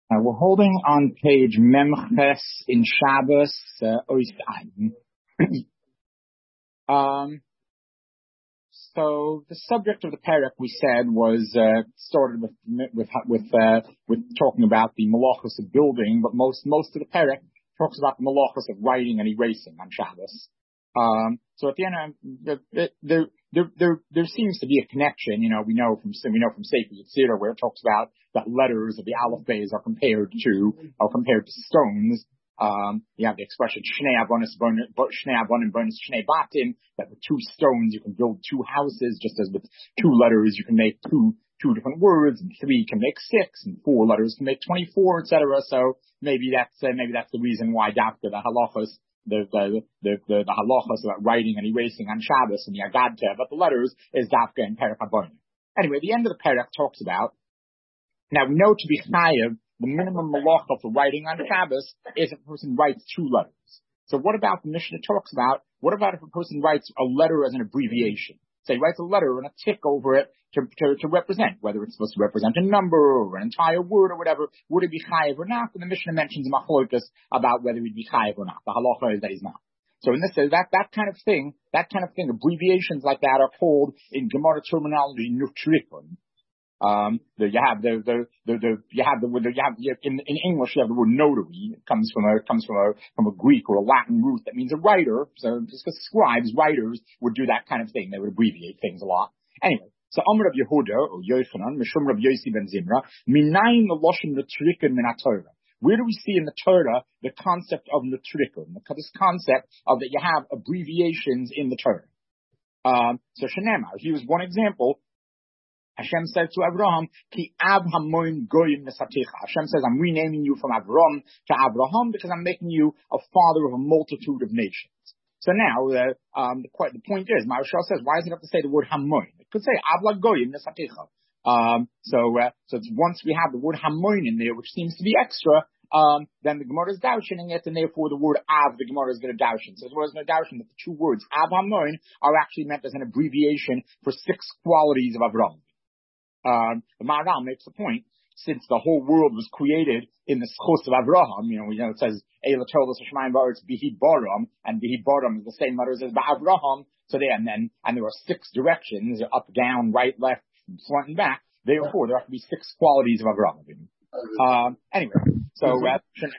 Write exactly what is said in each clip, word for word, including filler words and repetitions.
Uh, we're holding on page Memches in Shabbos, uh, Ois Um, so the subject of the parak we said was, uh, started with, with, with, uh, with talking about the malachos of building, but most, most of the parak talks about the malachos of writing and erasing on Shabbos. Um, so at the end, uh, there, there, there, there seems to be a connection. You know, we know from, we know from Sefer Yetzirah where it talks about that letters of the Aleph Beis are compared to, are compared to stones. Um, you have the expression Shnei Avonis Shnei Avonim Bonus Shnei Batim, that with two stones you can build two houses, just as with two letters you can make two, two different words, and three can make six, and four letters can make twenty-four, et cetera. So maybe that's, uh, maybe that's the reason why Dafka, the halachos, the, the, the, the, the halachos about writing and erasing on Shabbos and the Agadta, but the letters is Dafka and Perek HaBonim. Anyway, the end of the Perek talks about, now we know to be chayav, the minimum malacha for writing on Shabbos is if a person writes two letters. So what about the Mishnah talks about, what about if a person writes a letter as an abbreviation? So he writes a letter and a tick over it to, to, to represent, whether it's supposed to represent a number or an entire word or whatever, would it be chayav or not? And the Mishnah mentions machlokas about whether he'd be chayav or not. The halacha is that he's not. So in this, that, that kind of thing, that kind of thing, abbreviations like that are called in Gemara terminology nutrikon. Um, the, you have the, the, the, the, you have the, the you have, in, in English you have the word notary. It comes from a, comes from a, from a Greek or a Latin root that means a writer. So just because scribes, writers would do that kind of thing. They would abbreviate things a lot. Anyway, so Amr of Yehuda, or Yochanan, Mishum of Yossi ben Zimra, Minayin the Loshen Nutrikon min Torah. Where do we see in the Torah the concept of Nutrikon? This concept of that you have abbreviations in the Torah. Um, so Shenemar, he was one example. Hashem said to Abraham, Ki Av Hamoin Goyim Nesaticha. Hashem says, I'm renaming you from Abraham to Abraham because I'm making you a father of a multitude of nations. So now, uh, um, the, the point is, Maharshal says, why does it have to say the word Hamoin? It could say Av Goyim Nesaticha. Um, so, uh, so it's once we have the word Hamoin in there, which seems to be extra, um, then the Gemara is dowshining it, and therefore the word Av, the Gemara is going to dowshin. So the Gemara is going to dowshin that the two words Av Hamoin are actually meant as an abbreviation for six qualities of Avraham. Um, the Maharal makes the point, since the whole world was created in the schos of Avraham, you know, you know, it says, Eila Tolos Hashmayim Ba'aretz Bihi Baram, and Bihi Baram is the same letters as Ba'avraham, so there, and then, and there are six directions, up, down, right, left, front, and back, therefore there have to be six qualities of Avraham. Um, anyway, so, uh,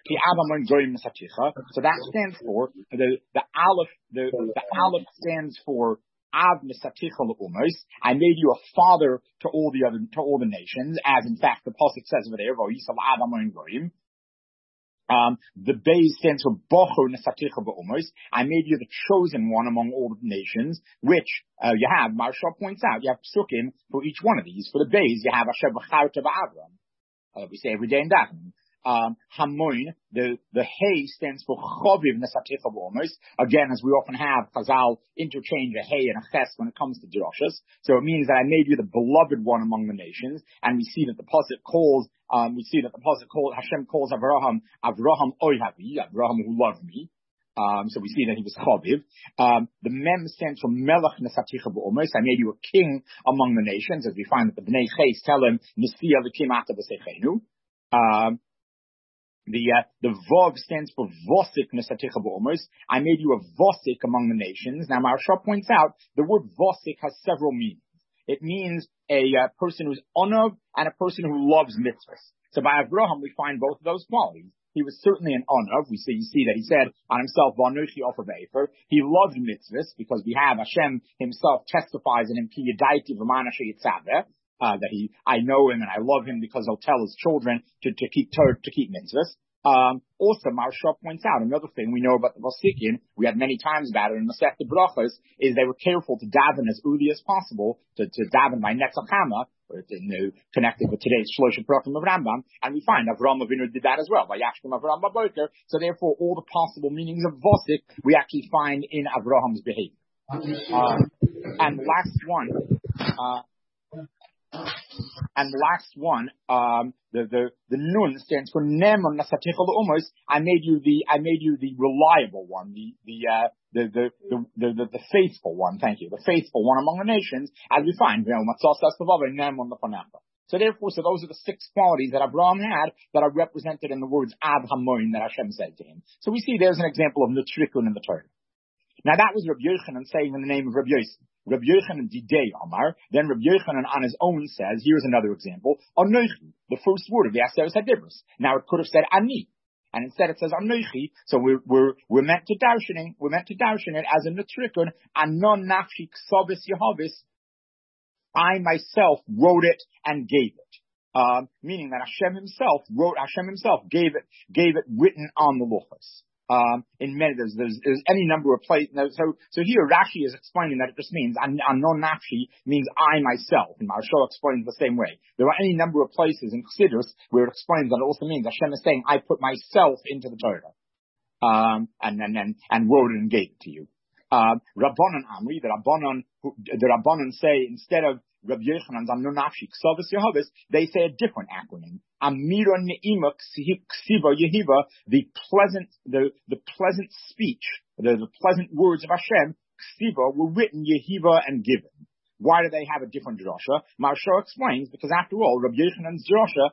so that stands for, the, the Aleph, the, the Aleph stands for Av Nesaticha L'Umos. I made you a father to all the other, to all the nations, as in fact the pasuk says over there, V'yisal Av Amoin Goyim. Um, the Beis stands for Bocho Nesaticha B'Umos. I made you the chosen one among all the nations, which, uh, you have, Maharshal points out, you have psukim for each one of these. For the Beis, you have Asher B'charta B'Avram. Uh, we say every day in Davening. Um, Hamoin, the, the Hey stands for Choviv Nesaticha B'Umos. Again, as we often have, Chazal interchange a Hey and a Ches when it comes to drashas. So it means that I made you the beloved one among the nations. And we see that the pasuk calls, um, we see that the pasuk calls, Hashem calls Avraham, Avraham Oihavi, Avraham who loved me. Um, so we see that he was Choviv. Um, the Mem stands for Melech Nesaticha B'Umos. I made you a king among the nations, as we find that the Bnei Ches tell him, Nisfiya V'kim Ata B'Seichenu. Um, The, uh, the Vov stands for Vosik Nesaticha B'Umos. I made you a Vosik among the nations. Now, Maharshal points out, the word Vosik has several meanings. It means a uh, person who's onav and a person who loves mitzvahs. So by Avraham, we find both of those qualities. He was certainly an onav. We see, you see that he said on himself, V'anochi Ofer V'efer. He loved mitzvahs because we have Hashem himself testifies in him, Ki Yadaiti V'mana Sheyitzaveh. Uh, that he, I know him and I love him because he'll tell his children to, to keep Torah, to keep mitzvahs. Um, also, Maharshal points out another thing we know about the Vosikin, we had many times about it in Masechta Brachos, is they were careful to daven as early as possible, to, to daven by Netzach Hama, or to, you know, connected with today's Shloshim Prakim of Rambam, and we find Avraham Avinu did that as well, by Yashkim Avraham Baboker, so therefore all the possible meanings of Vosik we actually find in Avraham's behavior. Uh, and the last one, uh, And the last one, um, the, the, the Nun stands for Nemon Nesaticha L'Umos. I made you the, I made you the reliable one, the, the, uh, the, the, the, the, the, the faithful one, thank you, the faithful one among the nations, as we find, you know, Matzos Eslavava, Nemon Lefanapa. So therefore, so those are the six qualities that Abraham had that are represented in the words Ad Hamoin that Hashem said to him. So we see there's an example of Nutrikun in the Torah. Now that was Rabbi Yochanan saying in the name of Rabbi Yosef. Rabbi Yochanan Didei Amar. Then Rabbi Yochanan on his own says, here's another example, Anochi, the first word of the Aseres HaDibros. Now it could have said Ani. And instead it says Anochi, so we're, we're, we're meant to darshan, we're meant to darshan it as a Nutrikun, Anon Nafshi Ksobis Yehovis, I myself wrote it and gave it. Um, meaning that Hashem himself wrote, Hashem himself gave it, gave it written on the Luchos. Um, in many, there's, there's, there's any number of places. So, so here Rashi is explaining that it just means, Anon Nafshi means I myself. And Maharsha explains the same way. There are any number of places in Chassidus where it explains that it also means Hashem is saying, I put myself into the Torah. Um, and, and, and, and wrote it and gave it to you. Um, Rabbanan Amri, the Rabbanan, the Rabbanan say instead of Rabbi Yochanan's Anon Nafshi Ksavis Yehovis, they say a different acronym. Amira Ne'ima Ksiva Yehiva, the pleasant, the, the pleasant speech, the, the pleasant words of Hashem, Ksiva were written Yehiva and given. Why do they have a different drasha? Maharsha explains, because after all, Rabbi Yochanan's drasha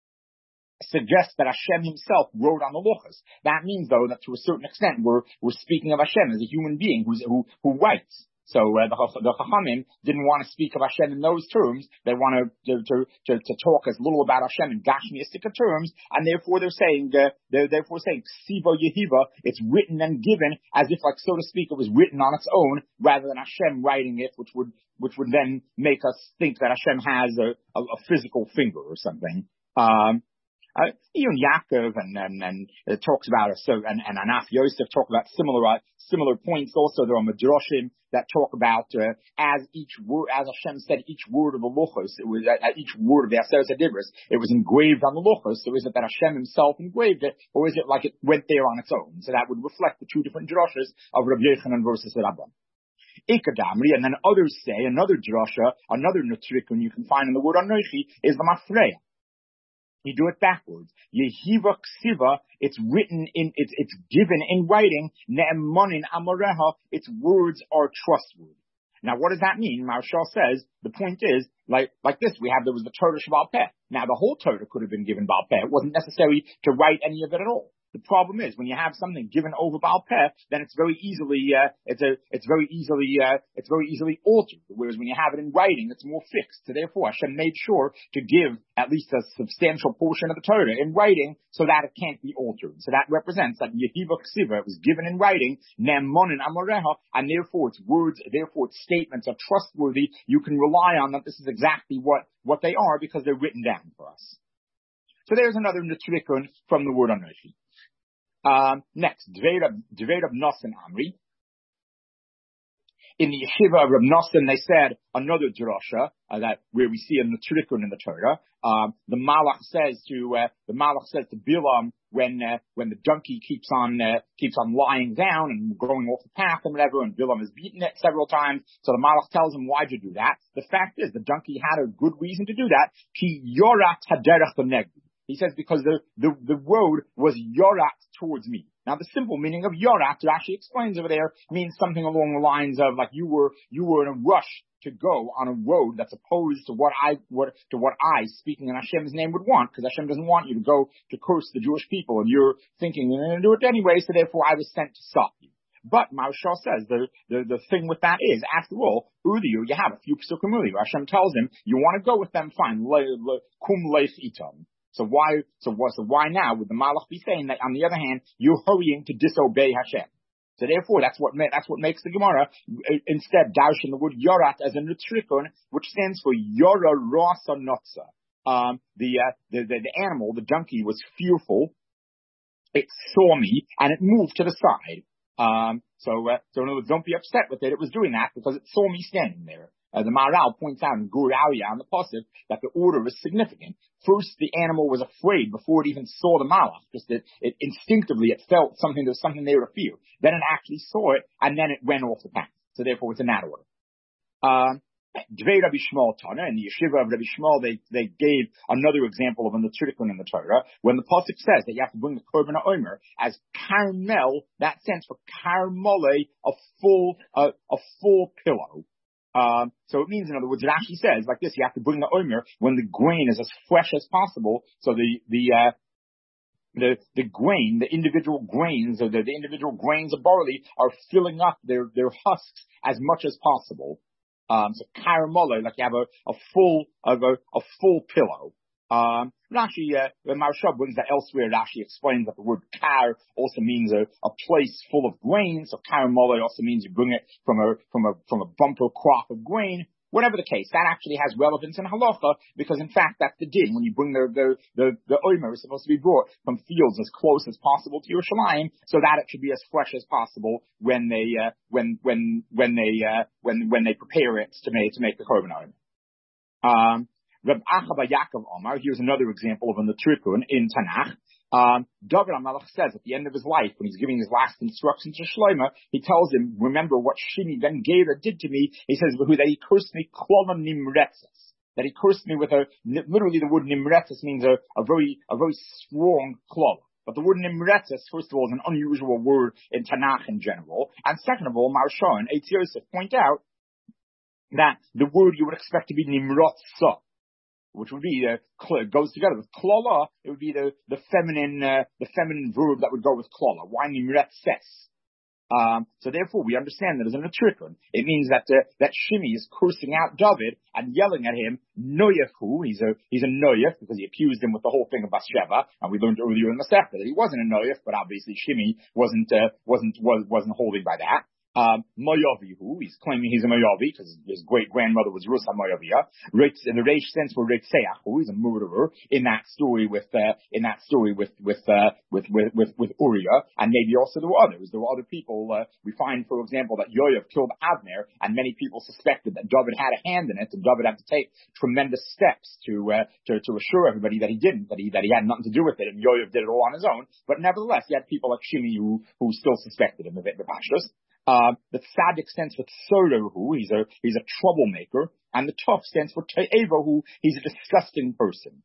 suggests that Hashem himself wrote on the Luchos. That means, though, that to a certain extent we're, we're speaking of Hashem as a human being who's, who, who writes. So uh, the, the Chachamim didn't want to speak of Hashem in those terms. They want to, to, to, to talk as little about Hashem in Gashmiistic terms, and therefore they're saying, uh, they're therefore saying, Ksiva Yehiva, it's written and given, as if, like, so to speak, it was written on its own, rather than Hashem writing it, which would, which would then make us think that Hashem has a, a, a physical finger or something. Um, Uh, even Yaakov and, and, and it talks about it, so, and, and Anaf Yosef talk about similar, uh, similar points. Also, there are Midrashim that talk about, uh, as each word, as Hashem said, each word of the Luchos, it was, uh, each word of the Aseres HaDibros, it was engraved on the Luchos. So is it that Hashem himself engraved it, or is it like it went there on its own? So that would reflect the two different drashas of Rabbi Yochanan versus Rabban. Ikadamri, and then others say, another drasha, another nutrikun you can find in the word Anochi is the Mafreya. You do it backwards. Yehiva Ksiva, it's written in, it's, it's given in writing. Ne'emanin Amoreha, its words are trustworthy. Now what does that mean? Maharshal says, the point is, like, like this, we have, there was the Torah Sheba'al Peh. Now the whole Torah could have been given Ba'al Peh. It wasn't necessary to write any of it at all. The problem is when you have something given over Ba'al Peh, then it's very easily, uh, it's a, it's very easily, uh, it's very easily altered. Whereas when you have it in writing, it's more fixed. So therefore, Hashem made sure to give at least a substantial portion of the Torah in writing so that it can't be altered. So that represents that Yehiva Ksiva, it was given in writing, Ne'emanin Amoreha, and therefore its words, therefore its statements are trustworthy. You can rely on that this is exactly what, what they are because they're written down for us. So there's another Nitrikun from the word Anochi. Um, next, Dveir of Nosson Amri. In the yeshiva of Reb Nosson, they said another drasha uh, that where we see a Nitrikun in the Torah. Um, the Malach says to uh, the Malach says to Bilam when uh, when the donkey keeps on uh, keeps on lying down and going off the path and whatever, and Bilam has beaten it several times. So the Malach tells him, "Why'd you do that?" The fact is, the donkey had a good reason to do that. Ki yorat haderech benegdi. He says because the, the, the road was yorat towards me. Now the simple meaning of yorat, Rashi explains over there, means something along the lines of like you were, you were in a rush to go on a road that's opposed to what I, what, to what I, speaking in Hashem's name, would want, because Hashem doesn't want you to go to curse the Jewish people, and you're thinking you're going to do it anyway, so therefore I was sent to stop you. But Maharshal says the, the, the thing with that is, after all, Udiyu, you have a few psukim earlier. Hashem tells him, you want to go with them, fine, le, le, kum leif itam. So why, so what, so why now would the Malach be saying that on the other hand, you're hurrying to disobey Hashem? So therefore, that's what, that's what makes the Gemara instead darshan the word yorat as a nutrikun, which stands for yora rasa notza. Um, the, uh, the, the, the animal, the donkey was fearful. It saw me and it moved to the side. Um, so, uh, so in other words, don't be upset with it. It was doing that because it saw me standing there. Uh, the Maharal points out in Gur Aryeh on the Pasuk that the order is significant. First, the animal was afraid before it even saw the Malach. Just that it instinctively it felt something, there was something there to fear. Then it actually saw it, and then it went off the path. So therefore, it's in that order. Um, Dvei Rabbi Shmuel Tana, in the yeshiva of Rabbi Shmuel, they, they gave another example of a Nitrikun in the Torah, when the Pasuk says that you have to bring the Korban HaOmer as Carmel, that stands for Carmole, a full, uh, a full pillow. Um, so it means, in other words, Rashi says like this: you have to bring the omer when the grain is as fresh as possible. So the the uh, the the grain, the individual grains, or the, the individual grains of barley are filling up their their husks as much as possible. Um, so karamola, like you have a, a full of a, a full pillow. Um, Rashi, uh, Maharsha brings that elsewhere. Rashi explains that the word kar also means a, a place full of grain. So karamola also means you bring it from a from a from a bumper crop of grain. Whatever the case, that actually has relevance in halacha, because in fact that's the din. When you bring the the the, the omer is supposed to be brought from fields as close as possible to Yerushalayim, so that it should be as fresh as possible when they uh, when when when they uh, when when they prepare it to make to make the korban omer. Um, Reb Achaba Yaakov Omar, here's another example of a Netrikun in Tanakh. Um, David HaMelech says at the end of his life, when he's giving his last instructions to Shlomo, he tells him, remember what Shimi ben Gera did to me. He says that he cursed me klolam nimretzes. That he cursed me with a, literally the word nimretzes means a, a very, a very strong klala. But the word nimretzes, first of all, is an unusual word in Tanakh in general. And second of all, Maharsha and Eitz Yosef point out that the word you would expect to be nimrotza, which would be uh, goes together with klala. It would be the the feminine uh, the feminine verb that would go with klala. Why nimretzes? Um, so therefore, we understand that as a Netrikun, it means that uh, that Shimi is cursing out David and yelling at him noyefu. He's a he's a noyef because he accused him with the whole thing of Bathsheba, and we learned earlier in the Masechta that he wasn't a noyef, but obviously Shimi wasn't uh, wasn't was, wasn't holding by that. Um, Mayavihu, he's claiming he's a Mayavi because his great grandmother was Rusa Mayavia. In the Reish sense for Reitzeachu, he's a murderer in that story with, uh, in that story with, with, uh, with, with, with, with Uriah, and maybe also there were others. There were other people, uh, we find, for example, that Yoav killed Abner, and many people suspected that David had a hand in it, and David had to take tremendous steps to, uh, to, to assure everybody that he didn't, that he, that he had nothing to do with it, and Yoav did it all on his own. But nevertheless, you had people like Shimi who, who still suspected him of it, the Pashtus. Uh, the tzaddik stands for tzorehu, he's a, he's a troublemaker, and the tov stands for te'evahu, he's a disgusting person.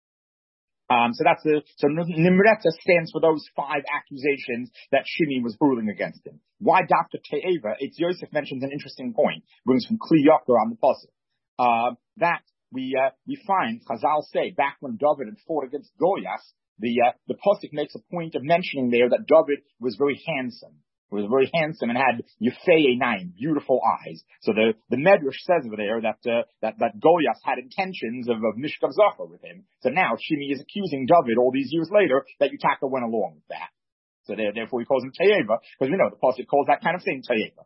Um, so that's the, so Nimretza stands for those five accusations that Shimi was hurling against him. Why Doctor Te'eva? It's Yosef mentions an interesting point, brings from Kli Yakar on the pasuk. Uh, that we, uh, we find, Chazal say, back when David had fought against Goliath, the, uh, the pasuk makes a point of mentioning there that David was very handsome. Was very handsome and had yefei einayim, beautiful eyes. So the the Medrash says over there that uh, that that Goliath had intentions of, of mishkav zachar with him. So now Shimi is accusing David all these years later that Yutaka went along with that. So there, therefore he calls him Teyeva, because we know the pasuk calls that kind of thing Teyeva.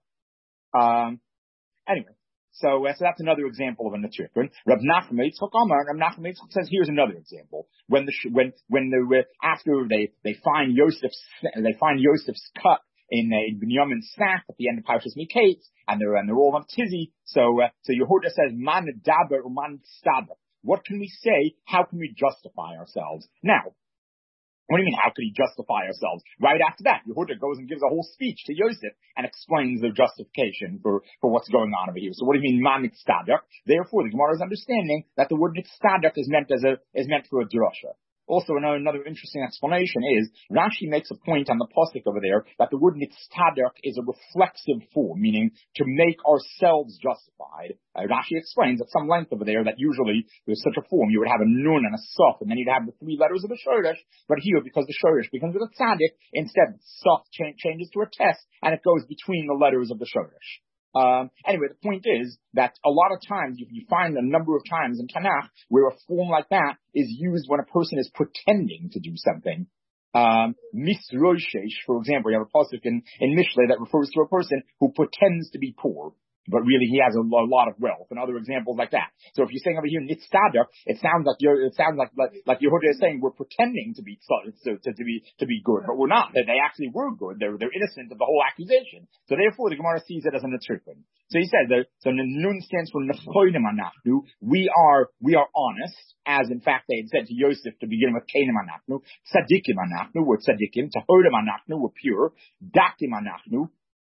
Um, anyway, so uh, so that's another example of a Netrikun. Rab Nachman Yitzchak Amar, Rab Nachman Yitzchak says here's another example. When the when when the uh, after they they find Yosef's they find Yosef's cut in uh, Binyamin's sack at the end of Parshas Miketz, and they're and they're all on tizzy. So uh, so Yehuda says man daber uman staber. What can we say? How can we justify ourselves? Now, what do you mean? How could he justify ourselves? Right after that, Yehuda goes and gives a whole speech to Yosef and explains the justification for for what's going on over here. So what do you mean man nitztadak? Therefore, the Gemara is understanding that the word nitztadak is meant as a is meant for a drasha. Also, another, another interesting explanation is Rashi makes a point on the pasuk over there that the word nitztadak is a reflexive form, meaning to make ourselves justified. Uh, Rashi explains at some length over there that usually with such a form you would have a nun and a saf, and then you'd have the three letters of the shoresh. But here, because the shoresh begins with a tzaddik, instead saf cha- changes to a tes, and it goes between the letters of the shoresh. Um, anyway, the point is that a lot of times you, you find a number of times in Tanakh where a form like that is used when a person is pretending to do something. Um, misroshesh, for example, you have a pasuk in, in Mishlei that refers to a person who pretends to be poor, but really he has a, a lot of wealth, and other examples like that. So if you're saying over here nitztadak, it sounds like you're, it sounds like like, like Yehuda is saying we're pretending to be to, to, to be to be good, but we're not. They actually were good. They're they're innocent of the whole accusation. So therefore, the Gemara sees it as a Netrikun. So he says that so Nun stands for nechonim anachnu. We are we are honest, as in fact they had said to Yosef to begin with kenim anachnu, tzadikim anachnu, we're tzadikim, tahodim anachnu, we're pure, dakim anachnu.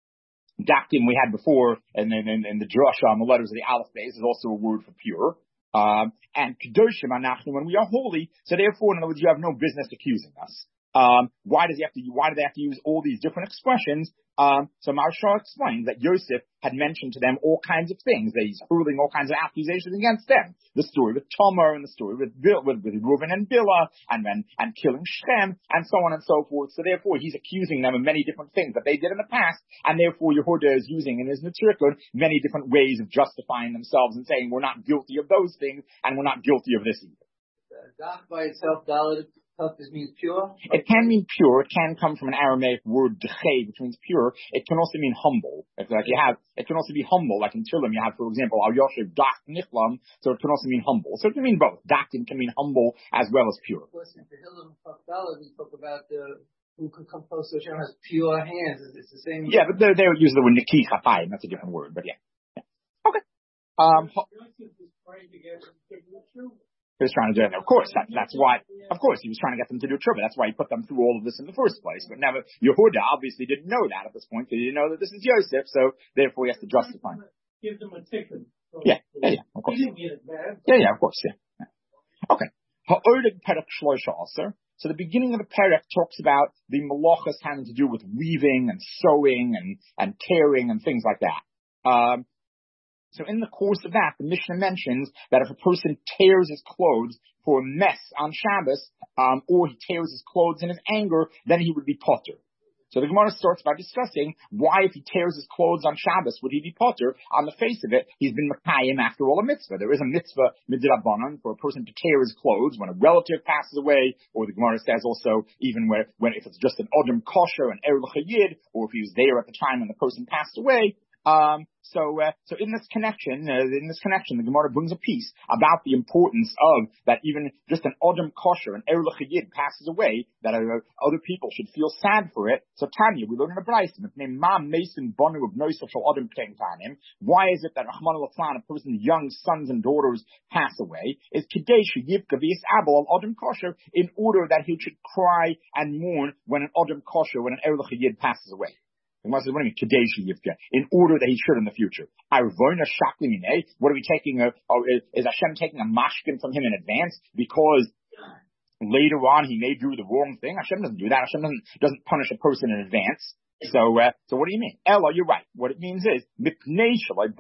Dakim we had before, and then and, and the drasha on the letters of the Aleph base is also a word for pure. Um, and kedoshim anachnu, when we are holy. So therefore, in other words, you have no business accusing us. Um, why does he have to, why do they have to use all these different expressions? Um, so Maharsha explains that Yosef had mentioned to them all kinds of things, that he's hurling all kinds of accusations against them. The story with Tamar and the story with Bil, with, with Reuven and Bilhah, and then, and killing Shem, and so on and so forth. So therefore, he's accusing them of many different things that they did in the past, and therefore Yehuda is using in his Netzirkut many different ways of justifying themselves and saying, we're not guilty of those things, and we're not guilty of this either. Dach by itself, Dalet, this means pure? It can mean pure. It can come from an Aramaic word, dechei, which means pure. It can also mean humble. It's like you have, it can also be humble, like in Tehillim, you have, for example, al yoshev dach nichlam, so it can also mean humble. So it can mean both. Dachim can mean humble as well as pure. Of course, in Tehillim, we talk about the, who can come close to Hashem has pure hands. It's the same. Yeah, but they, they would use the word nikhi chapayim. That's a different word, but yeah. yeah. Okay. Um, He was trying to do it. Of course, that, that's why, of course, he was trying to get them to do tshuva. That's why he put them through all of this in the first place. But never, Yehuda obviously didn't know that at this point. He didn't know that this is Yosef, so therefore he has to justify it. Give them a ticket. Yeah, yeah, yeah, of course. He didn't get it bad. Yeah, yeah, of course, yeah. yeah. Okay. Ha'odig perek shloisha aser. So the beginning of the perek talks about the malachas having to do with weaving and sewing and, and tearing and things like that. Um, So in the course of that, the Mishnah mentions that if a person tears his clothes for a mess on Shabbos, um, or he tears his clothes in his anger, then he would be potter. So the Gemara starts by discussing why, if he tears his clothes on Shabbos, would he be potter? On the face of it, he's been Makayim after all a mitzvah. There is a mitzvah midrabanan for a person to tear his clothes when a relative passes away, or the Gemara says also even where, when if it's just an Adam kosher, an Er l'chayid, or if he was there at the time when the person passed away. Um, so, uh, so in this connection, uh, in this connection, the Gemara brings a piece about the importance of that even just an Adam kosher, an Er l'chayid passes away, that uh, other people should feel sad for it. So Tanya, we learn in the Brayson, it's named Ma Mason Banu of Noisel Shal Adam Tanim. Why is it that Rahman al-Aflan, a person's young sons and daughters pass away, is Kadesh Yivka V'Yis Abel al Adam kosher, in order that he should cry and mourn when an Adam kosher, when an Er l'chayid passes away. The Gemara says, what do you mean, Kadesh Yivka? In order that he should in the future. What are we taking? A, oh, is Hashem taking a mashkin from him in advance because later on he may do the wrong thing? Hashem doesn't do that. Hashem doesn't, doesn't punish a person in advance. So, uh, so what do you mean? Ella, you're right. What it means is, because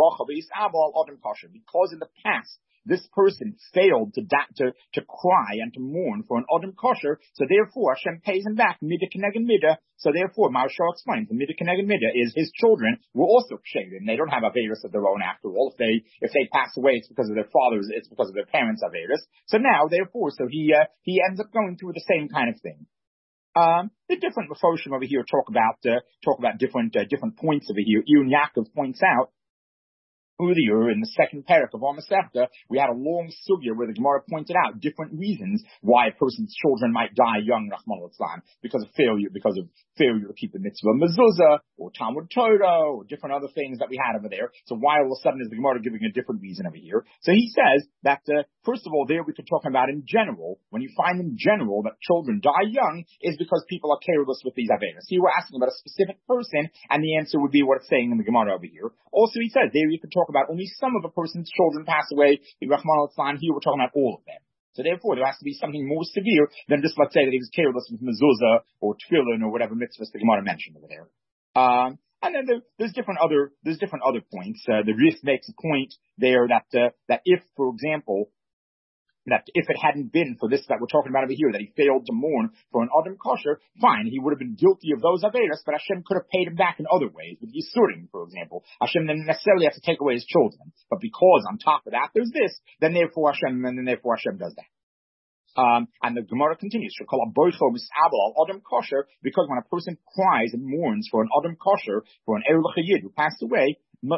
in the past, this person failed to, da- to to cry and to mourn for an Adam kosher, so therefore Hashem pays him back, midah keneged midah. So therefore, Maharsha explains, the midah keneged midah is his children were also ksherim. They don't have averis of their own after all. If they if they pass away, it's because of their fathers, it's because of their parents' averis. So now, therefore, so he uh, he ends up going through the same kind of thing. Um, the different Mefoshim over here talk about uh, talk about different uh, different points over here. Iyun Yaakov points out earlier in the second parak of our Masechta, we had a long sugya where the Gemara pointed out different reasons why a person's children might die young, Rahman al-Islam, because of failure, because of failure to keep the mitzvah mezuzah, or Talmud Torah, or different other things that we had over there. So why all of a sudden is the Gemara giving a different reason over here? So he says that, uh, first of all, there we could talk about in general, when you find in general that children die young, is because people are careless with these averas. So you were asking about a specific person, and the answer would be what it's saying in the Gemara over here. Also, he says, there you could talk about only some of a person's children pass away, Rahman al-Islam. Here we're talking about all of them. So therefore, there has to be something more severe than just, let's say, that he was careless with mezuzah or tefillin or whatever mitzvahs the Gemara mentioned over there. Um, and then there, there's different other there's different other points. Uh, the Rif makes a point there that uh, that if, for example, that if it hadn't been for this that we're talking about over here, that he failed to mourn for an Adam kosher, fine, he would have been guilty of those averas, but Hashem could have paid him back in other ways, with Yisurim, for example. Hashem didn't necessarily have to take away his children, but because on top of that there's this, then therefore Hashem, and then therefore Hashem does that. Um, and the Gemara continues, Adam kosher, because when a person cries and mourns for an Adam kosher, for an Er l'chayid who passed away, then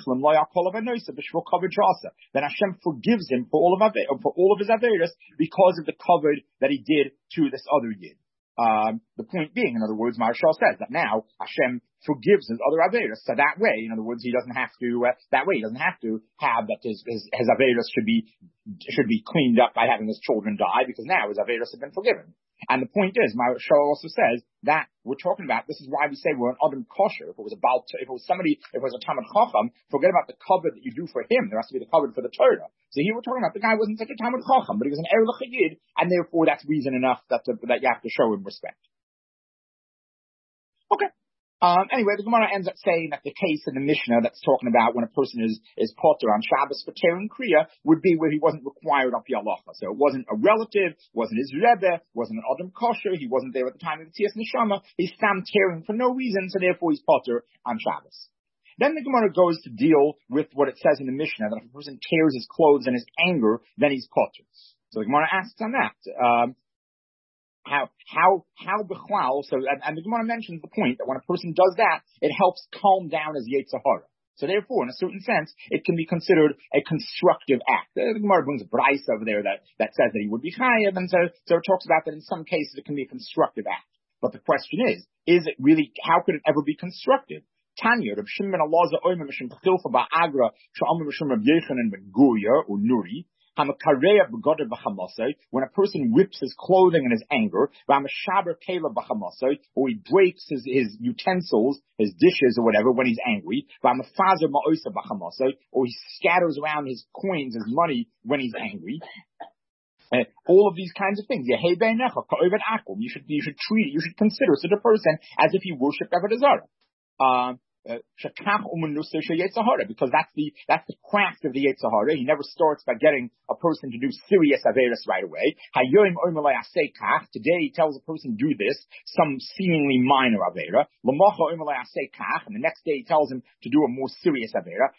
Hashem forgives him for all of for all of his averas because of the covered that he did to this other yid. Um, the point being, in other words, Maharsha says that now Hashem forgives his other averas, so that way, in other words, he doesn't have to. Uh, that way, he doesn't have to have that his his, his averas should be should be cleaned up by having his children die, because now his averas have been forgiven. And the point is, my show also says that we're talking about, this is why we say we're an Adam kosher. If it was about, if it was somebody, if it was a Talmud Chacham, forget about the covet that you do for him. There has to be the covet for the Torah. So here we're talking about the guy wasn't such a Talmud Chacham, but he was an Erlich Yid, and therefore that's reason enough that, to, that you have to show him respect. Okay. Um, anyway, the Gemara ends up saying that the case in the Mishnah that's talking about when a person is, is potter on Shabbos for tearing Kriya would be where he wasn't required of the halacha. So it wasn't a relative, wasn't his Rebbe, wasn't an Adam kosher, he wasn't there at the time of the Tzias Neshama, he's stam tearing for no reason, so therefore he's potter on Shabbos. Then the Gemara goes to deal with what it says in the Mishnah, that if a person tears his clothes in his anger, then he's potter. So the Gemara asks on that. Um, How, how, how bechlal, so, and, and the Gemara mentions the point that when a person does that, it helps calm down his Yetzer Hara. So therefore, in a certain sense, it can be considered a constructive act. The Gemara brings a Bryce over there that, that says that he would be chayav, and so, so it talks about that in some cases it can be a constructive act. But the question is, is it really, how could it ever be constructive? Tanya, Reb Shimon ben Elazar, Omer Mishum Chilfa Ba'agra, Sha'omer Mishum Reb Yechanan ben Guya, or Nuri, when a person rips his clothing in his anger, or he breaks his, his utensils, his dishes or whatever when he's angry, or he scatters around his coins, his money when he's angry. Uh, all of these kinds of things. You should, you should treat, you should consider such a person as if he worshipped Avodah Zarah. Um, Uh, because that's the that's the craft of the Yetzer Hara. He never starts by getting a person to do serious averis right away. Today he tells a person do this, some seemingly minor avera. And the next day he tells him to do a more serious avera.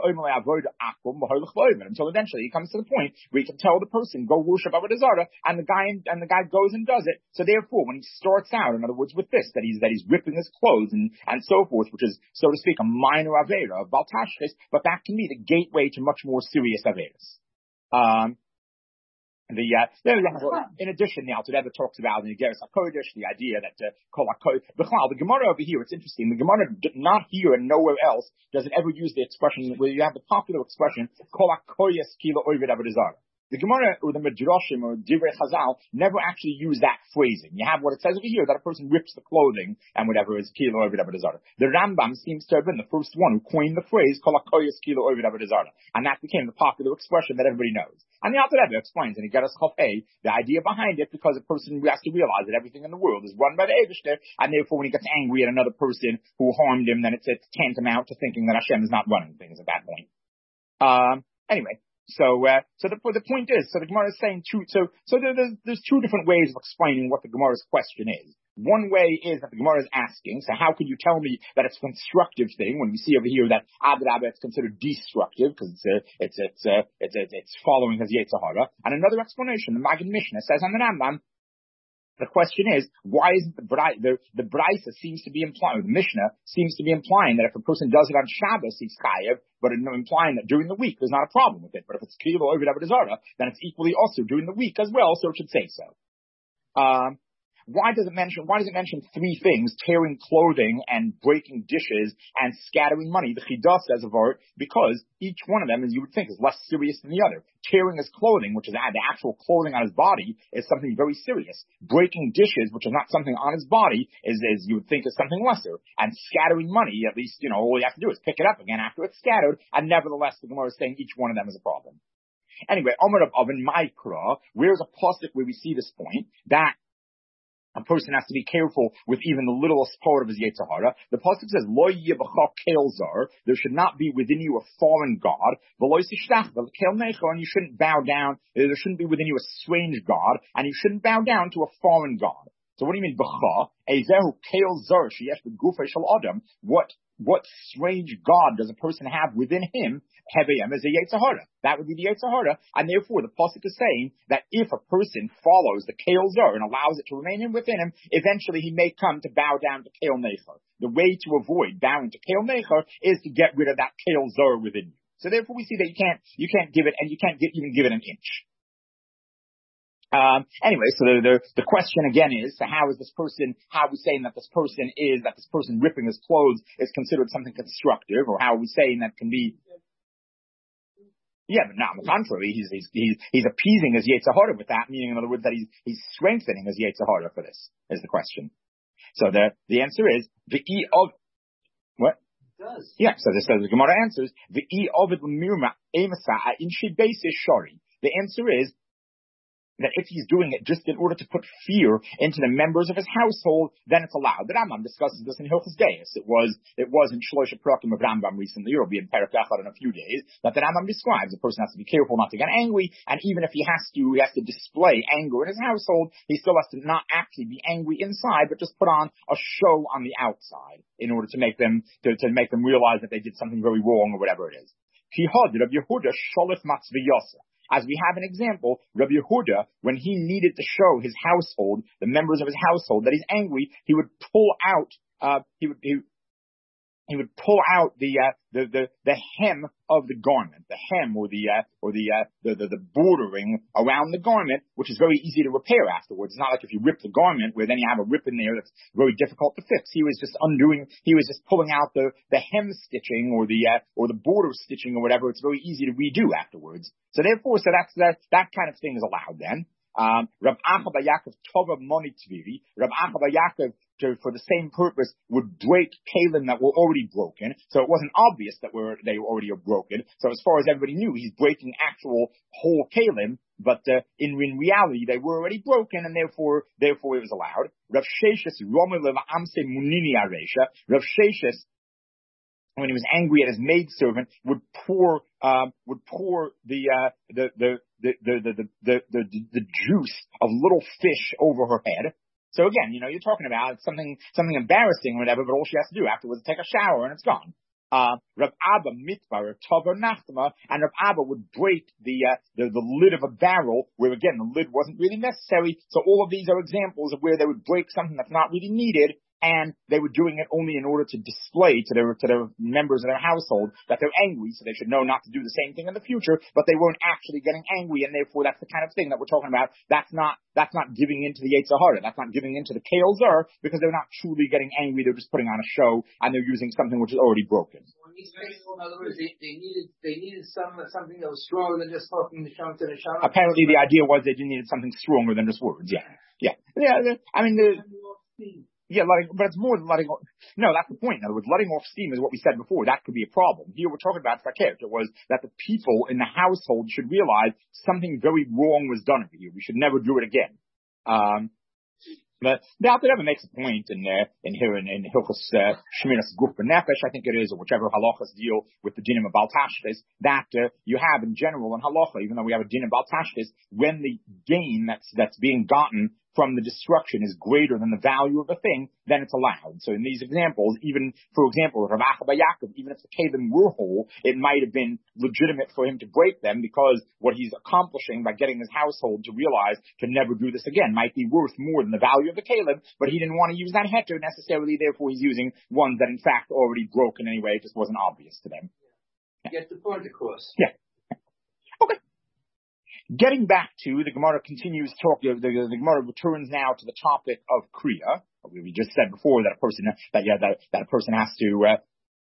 Until eventually he comes to the point where he can tell the person go worship Avodah Zarah, and the guy and the guy goes and does it. So therefore, when he starts out, in other words, with this, that he's that he's ripping his clothes and and so forth, which is, so to speak, a minor avera of baltashkes, but that can be the gateway to much more serious averas. Um, the uh, in addition, the Alter Rebbe talks about in the Geras HaKodesh the idea that kol uh, the Gemara over here. It's interesting. The Gemara not here and nowhere else does it ever use the expression where you have the popular expression kol hakoyes kilo oived avodah zarah. The Gemara or the Midrashim or Divrei Chazal never actually use that phrasing. You have what it says over here, that a person rips the clothing and whatever is kilo ovid avodah zarah. The Rambam seems to have been the first one who coined the phrase kol hakoyes kilo ovid avodah zarah, and that became the popular expression that everybody knows. And the Alter Rebbe explains in Geras Chafei the idea behind it, because a person has to realize that everything in the world is run by the Eibishter, and therefore when he gets angry at another person who harmed him, then it's, it's tantamount to thinking that Hashem is not running things at that point. Um, anyway. So, uh, so the, the point is, so the Gemara is saying two, so, so there, there's, there's two different ways of explaining what the Gemara's question is. One way is that the Gemara is asking, so how can you tell me that it's a constructive thing when we see over here that Adrabah it's considered destructive because it's, uh, it's, it's, uh, it's, it's, it's following his Yetzer Hara. And another explanation, the Maggid Mishnah says on the Rambam, the question is, why isn't the Bri- the, the Brisa seems to be implying, the Mishnah seems to be implying that if a person does it on Shabbos, he's chayav, but implying that during the week there's not a problem with it. But if it's kilo ovid avodah zarah, then it's equally also during the week as well, so it should say so. Um, Why does it mention, why does it mention three things, tearing clothing and breaking dishes and scattering money? The Chidah says of art, because each one of them, as you would think, is less serious than the other. Tearing his clothing, which is the actual clothing on his body, is something very serious. Breaking dishes, which is not something on his body, is, is you would think is something lesser. And scattering money, at least, you know, all you have to do is pick it up again after it's scattered, and nevertheless, the Gemara is saying each one of them is a problem. Anyway, Omer of in Maikra, where's a pasuk where we see this point, that a person has to be careful with even the littlest part of his Yetzer Hara. The pasuk says, "Lo yibcha kel zar." There should not be within you a foreign god. V'lo yishtach kel necho, and you shouldn't bow down. There shouldn't be within you a strange god, and you shouldn't bow down to a foreign god. So what do you mean b'cha? Ezehu kel zar sheyesh b'gufay shel adam. What what strange god does a person have within him? Hevayim is a Yetzer Hara. That would be the Yetzer Hara, and therefore the pasuk is saying that if a person follows the Keil Zor and allows it to remain in within him, eventually he may come to bow down to Keil Necher. The way to avoid bowing to Keil Necher is to get rid of that Keil Zor within you. So therefore we see that you can't, you can't give it, and you can't get, even give it an inch. Um, anyway, so the, the, the question again is, so how is this person, how are we saying that this person is, that this person ripping his clothes is considered something constructive, or how are we saying that can be Yeah, but now on the contrary, he's, he's, he's, he's appeasing his Yetzer Hara with that, meaning in other words that he's, he's strengthening his Yetzer Hara for this, is the question. So the, the answer is, the E of, what? It does. Yeah, so the, so the Gemara answers, the E of it l'mirma emasa in she basis shari. The answer is, that if he's doing it just in order to put fear into the members of his household, then it's allowed. The Rambam discusses this in Hilchos Deis. It was, it was in Shlosha Prakim of Rambam recently, or it'll be in Perek Echad in a few days, that the Rambam describes a person has to be careful not to get angry, and even if he has to, he has to display anger in his household, he still has to not actually be angry inside, but just put on a show on the outside in order to make them, to, to make them realize that they did something very wrong or whatever it is. Kihod of Yehuda Sholif Matzviyasa. As we have an example, Rabbi Yehuda, when he needed to show his household, the members of his household, that he's angry, he would pull out, uh, he would, he, he would pull out the, uh, the, the, the hem of the garment, the hem or the, uh, or the, uh, the, the, the bordering around the garment, which is very easy to repair afterwards. It's not like if you rip the garment where then you have a rip in there that's very difficult to fix. He was just undoing, he was just pulling out the, the hem stitching or the, uh, or the border stitching or whatever. It's very easy to redo afterwards. So therefore, so that's, that, that kind of thing is allowed then. Um, Rab Acha bar Yaakov Tova Moni Tzviri. Rab Acha bar Yaakov, to, for the same purpose, would break kalim that were already broken. So it wasn't obvious that were, they already are broken. So as far as everybody knew, he's breaking actual whole kalim, but uh, in, in reality, they were already broken, and therefore, therefore it was allowed. Rav Sheshes Romel Amse Munini Aresha. Rav Sheshes, when he was angry at his maidservant, would pour, um, would pour the, uh, the, the, the, the, the, the, the, the, the juice of little fish over her head. So again, you know, you're talking about something, something embarrassing or whatever, but all she has to do afterwards is take a shower and it's gone. Uh, Rav Abba mitbar tover nachtama, and Rav Abba would break the, uh, the, the lid of a barrel where again, the lid wasn't really necessary. So all of these are examples of where they would break something that's not really needed, and they were doing it only in order to display to their, to their members of their household that they're angry, so they should know not to do the same thing in the future, but they weren't actually getting angry, and therefore that's the kind of thing that we're talking about. That's not, that's not giving into the Yetzer Hara. That's not giving into the Kale Zer, because they're not truly getting angry. They're just putting on a show, and they're using something which is already broken. In other words, they, they needed, they needed some, something that was stronger than just talking the Shama to the Shama. Apparently the idea was they needed something stronger than just words. Yeah. Yeah. Yeah. I mean, the, Yeah, letting, but it's more than letting off. No, that's the point. In other words, letting off steam is what we said before. That could be a problem. Here we're talking about fakir. It was that the people in the household should realize something very wrong was done over here. We should never do it again. Um, but the Alter Rebbe makes a point in uh, in here in, in Hilchos uh, Shmiras Guf B'Nefesh, I think it is, or whichever halachas deal with the dinim of Bal Tashchis, that uh, you have in general in halacha, even though we have a din of Bal Tashchis, when the gain that's that's being gotten from the destruction is greater than the value of the thing, then it's allowed. So in these examples, even, for example, Rav Acha bar Yaakov, even if the kalim were whole, it might have been legitimate for him to break them, because what he's accomplishing by getting his household to realize to never do this again might be worth more than the value of the kalim, but he didn't want to use that heter necessarily, therefore he's using ones that in fact already broken anyway, it just wasn't obvious to them. Yeah. Get the point across. Yeah. Okay. Getting back to, the Gemara continues talking, the, the, the Gemara returns now to the topic of Kriya. We just said before that a person, that, yeah, that, that a person has to, uh,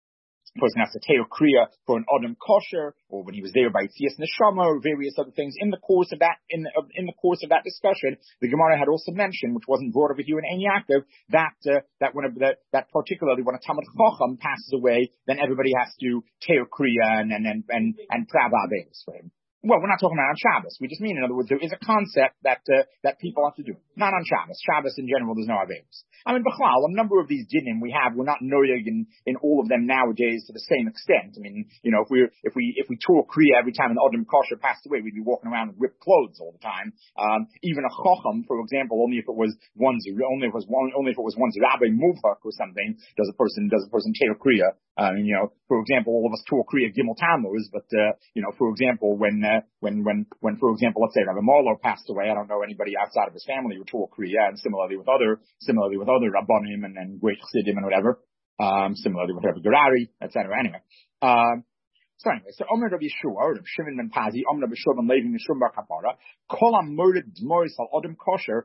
a person has to take Kriya for an Adam kosher, or when he was there by Tzias Neshama, or various other things. In the course of that, in the, in the course of that discussion, the Gemara had also mentioned, which wasn't brought over here in Ein Yaakov, that, uh, that when a, that, that particularly when a Talmid Chacham passes away, then everybody has to take Kriya and, and, and, and, and Prava Avelis for him. Well, we're not talking about on Shabbos. We just mean, in other words, there is a concept that uh, that people have to do. Not on Shabbos. Shabbos in general, there's no Averos. I mean, B'chlal, a number of these dinim we have, we're not noyeg in, in all of them nowadays to the same extent. I mean, you know, if we if we if we tore Kriya every time an Adam kosher passed away, we'd be walking around with ripped clothes all the time. Um, even a Chacham, for example, only if it was one's only if it was one only if it was one's Rabbi Muvhak or something, does a person does a person tear Kriya. Um, you know, for example, all of us tore Kriya Gimel Tammuz, but uh, you know, for example, when uh, when when when for example, let's say Rabbi Marlo passed away, I don't know anybody outside of his family who tore Kriya, and similarly with other similarly with other Rabbanim and, and great Chassidim and whatever, um, similarly with Rabbi Gerari, et cetera. Anyway, um, so anyway, so Omer Rabbi Yeshua, or Rabbi Shimon ben Pazi, Omer Rabbi Shua ben Levi Mishum bar Kapara, Kol HaMored Dmoris Al Adam Kosher.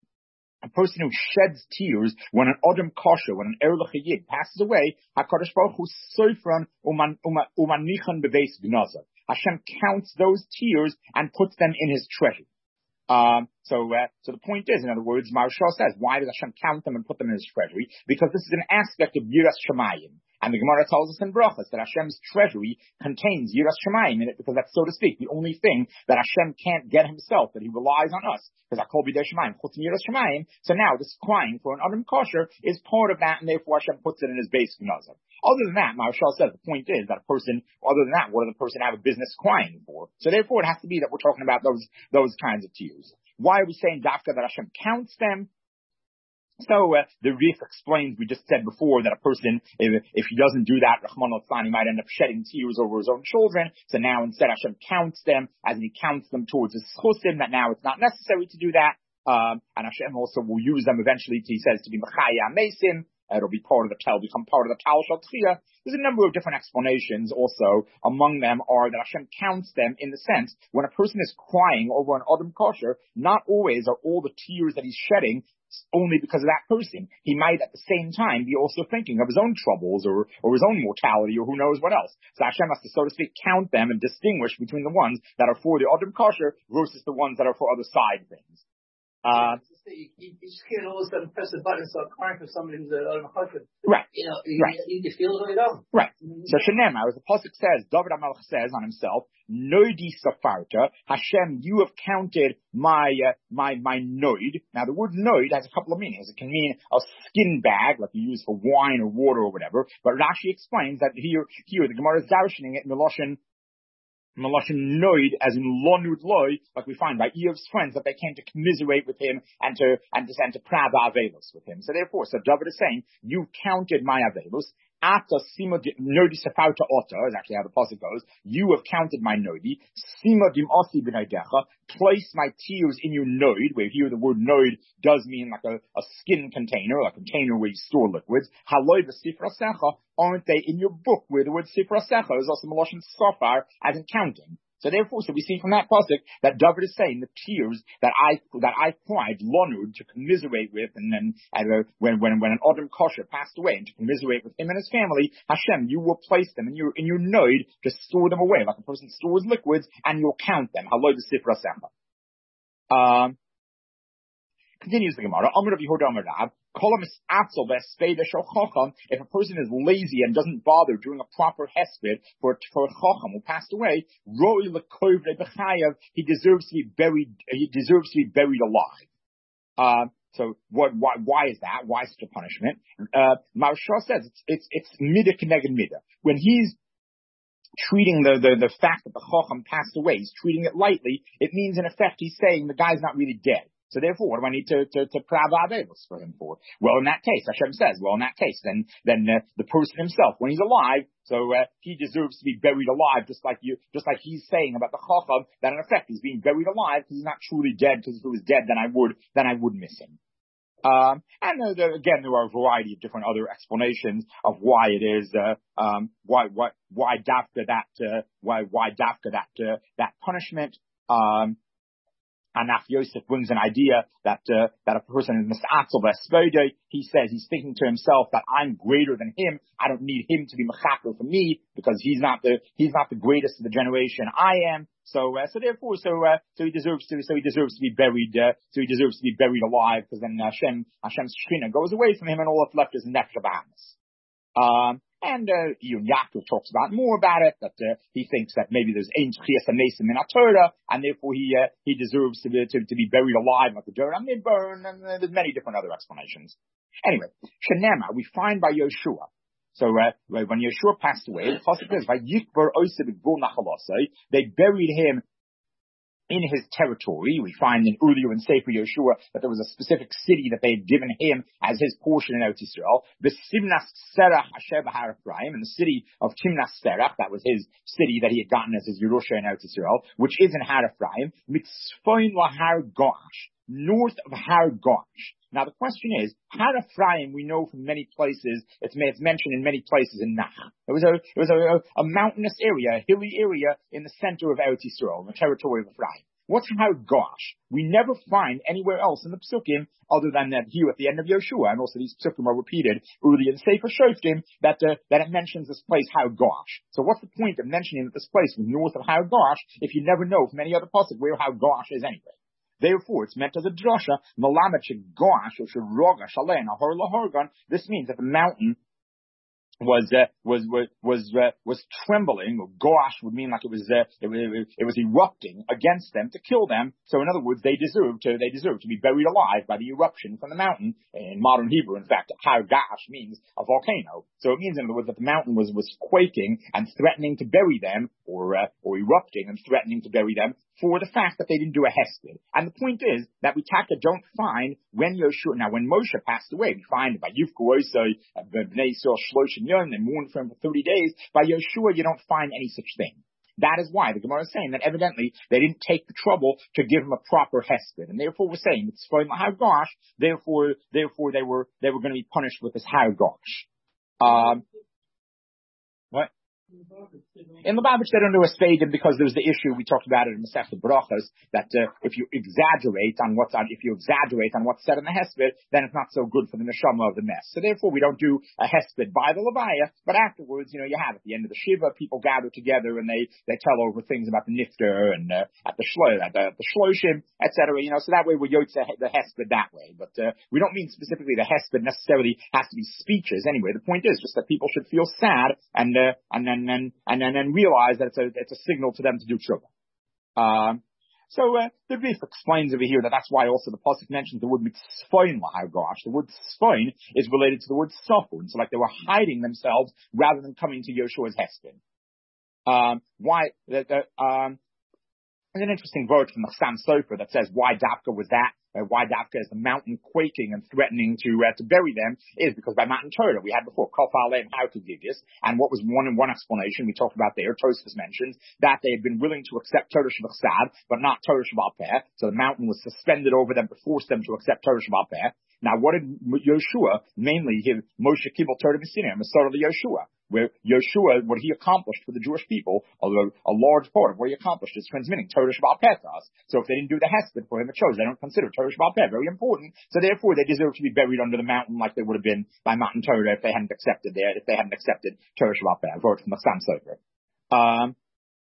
A person who sheds tears when an Adam kosher, when an Erlich Yid passes away, HaKadosh Baruch Hu soifran uman umanichan bebeis gnaza. Hashem counts those tears and puts them in his treasury. Um, so, uh, so the point is, in other words, Maharsha says, why does Hashem count them and put them in his treasury? Because this is an aspect of Yiras Shamayim. And the Gemara tells us in Brachas that Hashem's treasury contains Yiras Shamayim in it, because that's, so to speak, the only thing that Hashem can't get himself, that he relies on us. Because Hakol B'dei Shamayim, Chutz Yiras Shamayim. So now this crying for an Adam Kosher is part of that, and therefore Hashem puts it in his base Nazar. Other than that, Maharshal says the point is that a person, other than that, what does a person have a business crying for? So therefore it has to be that we're talking about those, those kinds of tears. Why are we saying Dafka that Hashem counts them? So uh, the Rif explains, we just said before, that a person, if, if he doesn't do that, Rahman al-Tzlan, he might end up shedding tears over his own children. So now instead Hashem counts them, as he counts them towards his chusim, that now it's not necessary to do that. Um, and Hashem also will use them eventually, he says, to be Mechaya Mesim. It'll be part of the Tal, become part of the Tal Shal Tchiyah. There's a number of different explanations also. Among them are that Hashem counts them in the sense, when a person is crying over an Adam Kosher, not always are all the tears that he's shedding only because of that person. He might at the same time be also thinking of his own troubles or, or his own mortality or who knows what else. So Hashem has to, so to speak, count them and distinguish between the ones that are for the Adam Kosher versus the ones that are for other side things. Uh, you, you just can't all of a sudden press a button and start crying for somebody who's a husband. Right. You know, you, right. you, you feel it or you don't. Right. Mm-hmm. So Shenema, as the Pasuk says, David HaMelech says on himself, Noidi Safarta, Hashem, you have counted my, uh, my, my noid. Now the word noid has a couple of meanings. It can mean a skin bag, like you use for wine or water or whatever. But Rashi explains that here, here the Gemara is darshaning it in the Lashon, Maloshin Noid, as in Lonud Loy, like we find by Eov's friends, that they came to commiserate with him and to, and to, and to prab Avelos with him. So therefore, so David is saying, you counted my Avelos. Ata sima nodi sefauta otta is actually how the pasuk goes. You have counted my nodi. Sima dim osi b'naidecha. Place my tears in your noid, where here the word noid does mean like a, a skin container, a container where you store liquids. Haloi v'sifrasecha. Aren't they in your book where the word sifrasecha is also maloshin safar as in counting? So therefore, so we see from that pasuk that David is saying the tears that I that I cried Lonud to commiserate with, and then uh, when when when an Adam Kosher passed away, and to commiserate with him and his family, Hashem, you will place them in your in your noid to store them away, like a person stores liquids, and you'll count them. Haloi b'sifra secha. Um. Continues the Gemara. Amar Rav Yehuda Amar Rav. If a person is lazy and doesn't bother doing a proper hesped for, for a chacham who passed away, he deserves to be buried, he deserves to be buried alive. Uh, so what, why, why is that? Why such a punishment? Uh, Maharsha says it's, it's, it's midah keneged midah. When he's treating the, the, the fact that the chacham passed away, he's treating it lightly, it means in effect he's saying the guy's not really dead. So therefore, what do I need to, to, to prav avelos for him for? Well, in that case, Hashem says, well, in that case, then, then, uh, the person himself, when he's alive, so, uh, he deserves to be buried alive, just like you, just like he's saying about the chacham, that in effect he's being buried alive because he's not truly dead, because if he was dead, then I would, then I would miss him. Um, and uh, the, again, there are a variety of different other explanations of why it is, uh, um, why, why, why dafka that, uh, why, why dafka that, uh, that punishment, um, And Naf Yosef brings an idea that uh, that a person is mis'atzel v'espodei. He says he's thinking to himself that I'm greater than him. I don't need him to be mechakel for me because he's not the he's not the greatest of the generation I am. So uh, so therefore so uh, so he deserves to so he deserves to be buried. Uh, so he deserves to be buried alive because then Hashem Hashem's Shekhinah goes away from him and all that's left is nefesh b'amis. Um. And uh, Yaakov talks about more about it, that uh, he thinks that maybe there's Ein Tchias HaMesim in Torah, and therefore he uh, he deserves to be, to, to be buried alive like the Torah Midburn, and uh, there's many different other explanations. Anyway, Shenema, we find by Yeshua. So uh, when Yeshua passed away, the Pasuk says, they buried him in his territory. We find in earlier in Sefer Yeshua that there was a specific city that they had given him as his portion in Eretz Yisrael. The Timnas Serach Asher B'Har Ephraim, in the city of Timnas Serach, that was his city that he had gotten as his Yerusha in Eretz Yisrael, which is in Har Ephraim, Mitzfoin Lahar Gosh, north of Har Gosh. Now the question is, Har Ephraim, we know from many places, it's, it's mentioned in many places in Nach. It was a, it was a, a mountainous area, a hilly area in the center of Eretz Yisrael, in the territory of Ephraim. What's Har Gosh? We never find anywhere else in the Psukim other than that here at the end of Yoshua, and also these Psukim are repeated early in Sefer Shoftim, that uh, that it mentions this place Har Gosh. So what's the point of mentioning that this place was north of Har Gosh if you never know from any other pasuk where Har Gosh is anyway? Therefore, it's meant as a drasha, Malamet Gosh or Roga Shalen Ahor Lahorgan. This means that the mountain was uh, was was was uh, was trembling. Gosh would mean like it was uh, it, it, it was erupting against them to kill them. So in other words, they deserved to they deserved to be buried alive by the eruption from the mountain. In modern Hebrew, in fact, Har Gosh means a volcano. So it means in other words that the mountain was was quaking and threatening to bury them, or uh, or erupting and threatening to bury them, for the fact that they didn't do a hesped. And the point is that we taka don't find when Yoshua, now when Moshe passed away, we find by Yivku Oisai, Bnei Yisrael Shloshim Yom, they mourned for him for thirty days. By Yoshua, you don't find any such thing. That is why the Gemara is saying that evidently they didn't take the trouble to give him a proper hesped, and therefore we're saying it's for Har Gosh. Therefore, therefore they were they were going to be punished with this Har Gosh. Um, what? In Lubavitch, they don't do a spadim because there was the issue we talked about it in Masechta Brachos that uh, if you exaggerate on what's on, if you exaggerate on what's said in the hesped, then it's not so good for the neshama of the mess. So therefore, we don't do a hesped by the levaya, but afterwards, you know, you have at the end of the shiva, people gather together and they they tell over things about the nifter and uh, at the shlo at the, the shloshim, et cetera. You know, so that way we yotze the hesped that way. But uh, we don't mean specifically the hesped necessarily has to be speeches anyway. The point is just that people should feel sad and uh, and then. And then, and then, and realize that it's a, it's a signal to them to do tshuva. Um, so, uh, the Rif explains over here that that's why also the pasuk mentions the word mitzvoin lahar gosh. The word tzvoin is related to the word safun. So like they were hiding themselves rather than coming to Yoshua's hesped. Um, why, the, the, um, there's an interesting word from the Chassam Sofer that says why Dafka was that. Uh, why Dafka is the mountain quaking and threatening to uh, to bury them is because by Matan Torah we had before Kaf Aleim how to do this, and what was one in one explanation we talked about there. Tosfos mentions that they had been willing to accept Torah Shabbat, but not Torah Shabbat Peh. So the mountain was suspended over them to force them to accept Torah Shabbat Peh. Now, what did Yoshua mainly give Moshe Kibbutz Torah B'Sinai, Masar Yoshua? Where Yoshua, what he accomplished for the Jewish people, although a large part of what he accomplished is transmitting Torah Shabbat Peh to us. So if they didn't do the hesped for him, it shows they don't consider Torah Shabbat Peh very important. So therefore, they deserve to be buried under the mountain like they would have been by Matan Torah if they hadn't accepted their, if they hadn't accepted Torah Shabbat Peh. I wrote from the Chassam Sofer. Um,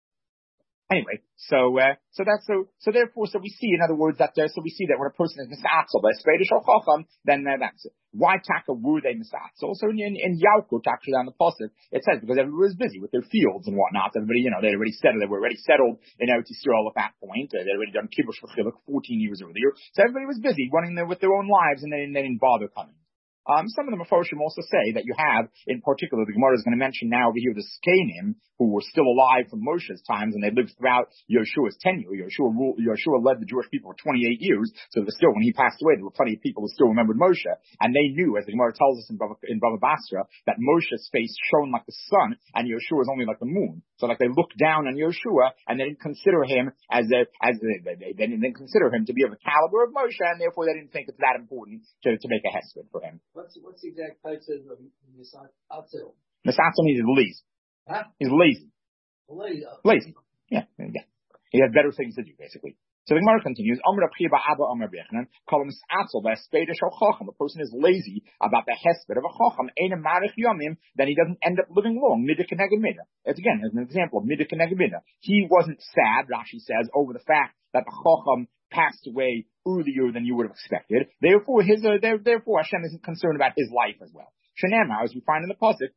Anyway, so uh, so that's so so therefore so we see in other words that uh, so we see that when a person is misatzel by Spedish or Chacham, then uh, that's it. Why taka were they misatzel? So in in Yalkut actually on the pasuk it says because everybody was busy with their fields and whatnot. Everybody you know they already settled they were already settled in Eretz Yisrael at that point. Uh, they already done kibush for chiluk fourteen years earlier. So everybody was busy running there with their own lives and they, they didn't bother coming. Um, some of the Mefarshim also say that you have, in particular, the Gemara is going to mention now over here the Skenim, who were still alive from Moshe's times, and they lived throughout Yoshua's tenure. Yoshua ruled, Yoshua led the Jewish people for twenty-eight years, so there still, when he passed away, there were plenty of people who still remembered Moshe. And they knew, as the Gemara tells us in Bava, in Bava Basra, that Moshe's face shone like the sun, and Yoshua was only like the moon. So like they looked down on Yoshua, and they didn't consider him as a, as a, they, they didn't consider him to be of the caliber of Moshe, and therefore they didn't think it's that important to, to make a hesped for him. What's what's the exact type of misatzel? Misatzel means he's lazy. Huh? He's lazy. Lazy. Lazy. Yeah, yeah. He had better things to do, basically. So the Gemara continues. Amar Abchiya Abba Amar Bechnan. Call him misatzel by a spedish or chacham. A person is lazy about the hesped of a chacham. Ein marich yamim. Then he doesn't end up living long. Midah keneged midah. It's again as an example of midah keneged midah. He wasn't sad, Rashi says, over the fact that the chacham passed away earlier than you would have expected. Therefore, his uh, therefore Hashem isn't concerned about his life as well. Shenema, as we find in the pasuk,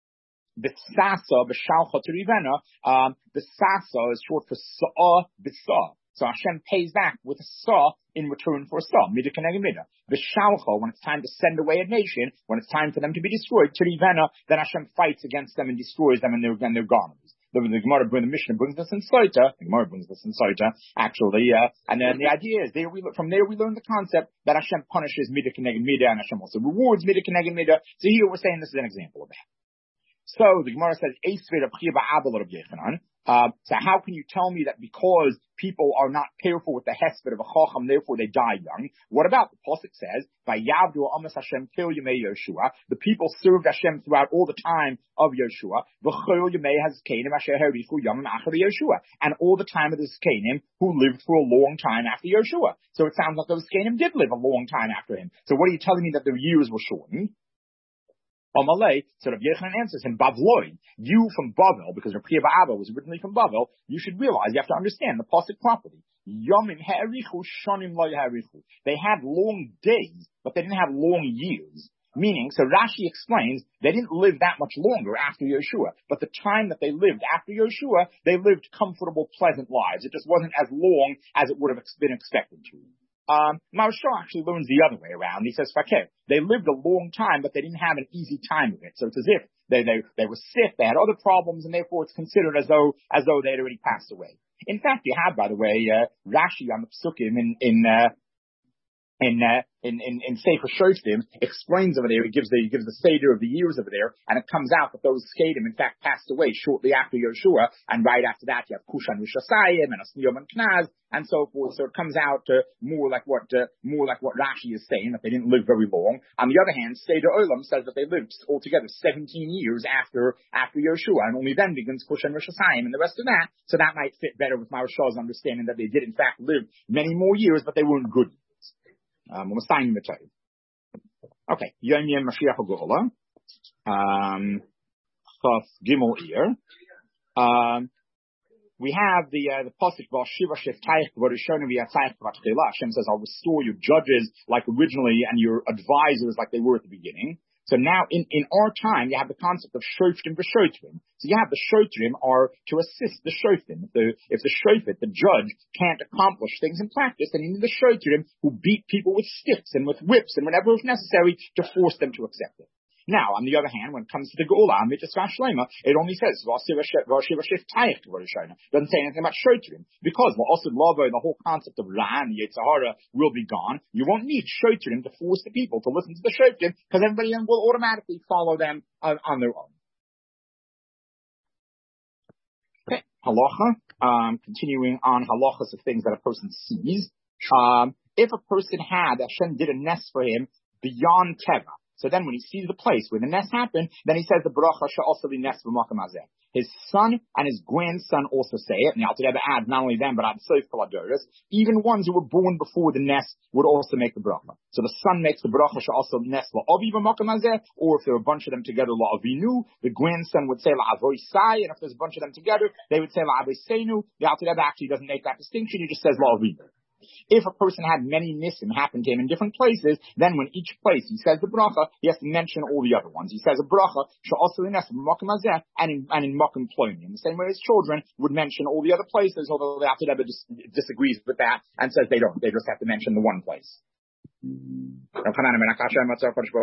B'sasa b'shalcha terivena. Um, B'sasa is short for sa'a b'sa. So Hashem pays back with a sa in return for a sa. Midah keneged midah. B'shalcha, when it's time to send away a nation, when it's time for them to be destroyed, terivena, then Hashem fights against them and destroys them and their and their garments. The, the Gemara, the Mishnah brings this in Soita. The Gemara brings this in Soita, actually. Uh, and then the idea is, there we, from there we learn the concept that Hashem punishes midah keneged midah, and Hashem also rewards midah keneged midah. So here we're saying this is an example of that. So the Gemara says, uh, so how can you tell me that because people are not careful with the hesped of a chacham, therefore they die young? What about the pasuk says, "Vayavdu amas Hashem kil yemei Yoshua"? The people served Hashem throughout all the time of Yoshua. V'chol yemei hazkenim asher harichu yamim achar Yoshua, and all the time of the zkenim who lived for a long time after Yoshua. So it sounds like those zkenim did live a long time after him. So what are you telling me that their years were shortened? Amalei, so Rabbi Yochanan answers him, Bavloi, you from Bavel, because Rabbi Abba was originally from Bavel, you should realize, you have to understand the pasuk properly. Yomim ha'arichu, shonim lo ha'arichu. They had long days, but they didn't have long years. Meaning, so Rashi explains, they didn't live that much longer after Yeshua, but the time that they lived after Yeshua, they lived comfortable, pleasant lives. It just wasn't as long as it would have been expected to. Um, Maharsha actually learns the other way around. He says, Fakir, they lived a long time, but they didn't have an easy time of it. So it's as if they, they, they were sick, they had other problems, and therefore it's considered as though, as though they had already passed away. In fact, you have, by the way, uh, Rashi on the Psukim in, in, uh, in, uh, in, in, in Sefer Shoftim explains over there, he gives the, he gives the seder of the years over there, and it comes out that those Skadim in fact passed away shortly after Yeshua, and right after that you have Kushan Rishasayim and Asniyom and Knaz, and so forth. So it comes out uh, more like what, uh, more like what Rashi is saying, that they didn't live very long. On the other hand, Seder Olam says that they lived altogether seventeen years after, after Yeshua, and only then begins Kushan Rishasayim and the rest of that. So that might fit better with Maharsha's understanding that they did in fact live many more years, but they weren't good. Um, okay, Yom Yom Mashiach HaGeula, um, Chaf Gimel Ir. Um, we have the uh, the pasuk Val Shiva Sheftaich V'Rishonu V'Yatzayich V'Tchila. Hashem says, "I'll restore your judges like originally and your advisors like they were at the beginning." So now, in, in our time, you have the concept of shoftim v'shotrim. So you have the shotrim are to assist the shoftim. If the, if the shofet, the judge, can't accomplish things in practice, then you need the shotrim who beat people with sticks and with whips and whatever is necessary to force them to accept it. Now, on the other hand, when it comes to the Geula, Mitzvah Shlema, it only says, it doesn't say anything about Shotrim, because also the whole concept of Ra and Yetzirah will be gone. You won't need Shotrim to force the people to listen to the Shotrim, because everybody then will automatically follow them on, on their own. Okay, Halacha, um, continuing on halachas of things that a person sees. Um, if a person had, Hashem did a nest for him beyond Teva, so then when he sees the place where the nest happened, then he says the bracha shall also be nest b'makom hazeh. His son and his grandson also say it, and the Alter Rebbe adds not only them, but ad sof kol hadoros, even ones who were born before the nest would also make the bracha. So the son makes the bracha shall also nest la'avi b'makom hazeh, or if there were a bunch of them together la'avinu, the grandson would say la'avoisai, and if there's a bunch of them together, they would say la'avoseinu. The Alter Rebbe actually doesn't make that distinction, he just says la'avinu. If a person had many nisim happen to him in different places, then when each place he says the bracha, he has to mention all the other ones. He says a bracha, also in Mokum Hazeh, and in, and in Mokum Ploini. In the same way as children would mention all the other places, although the Alter Rebbe dis- disagrees with that and says they don't. They just have to mention the one place.